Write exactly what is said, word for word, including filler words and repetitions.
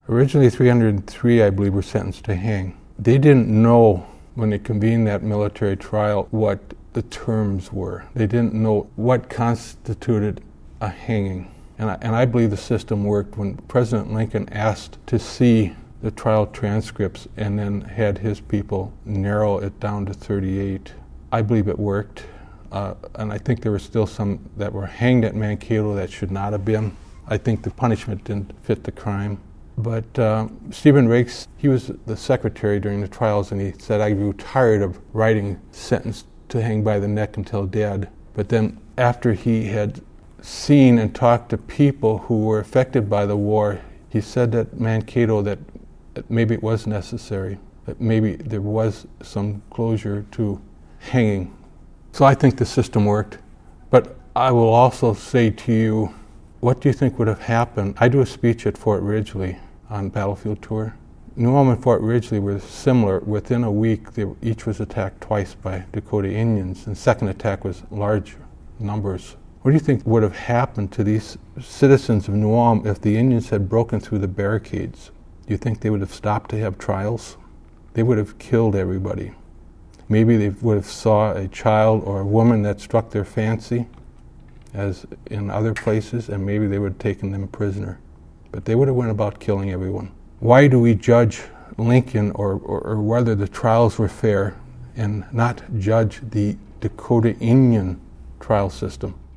Originally three hundred three, I believe, were sentenced to hang. They didn't know when they convened that military trial what the terms were. They didn't know what constituted a hanging. And I, and I believe the system worked when President Lincoln asked to see the trial transcripts and then had his people narrow it down to thirty-eight. I believe it worked. Uh, and I think there were still some that were hanged at Mankato that should not have been. I think the punishment didn't fit the crime. But uh, Stephen Rakes, he was the secretary during the trials, and he said, I grew tired of writing sentenced to hang by the neck until dead. But then after he had seen and talked to people who were affected by the war, he said at Mankato that maybe it was necessary, that maybe there was some closure to hanging. So I think the system worked. But I will also say to you, what do you think would have happened? I do a speech at Fort Ridgely on battlefield tour. New Ulm and Fort Ridgely were similar. Within a week, they each was attacked twice by Dakota Indians, and the second attack was large numbers. What do you think would have happened to these citizens of New Ulm if the Indians had broken through the barricades? Do you think they would have stopped to have trials? They would have killed everybody. Maybe they would have saw a child or a woman that struck their fancy, as in other places, and maybe they would have taken them prisoner. But they would have went about killing everyone. Why do we judge Lincoln or, or, or whether the trials were fair and not judge the Dakota Indian trial system?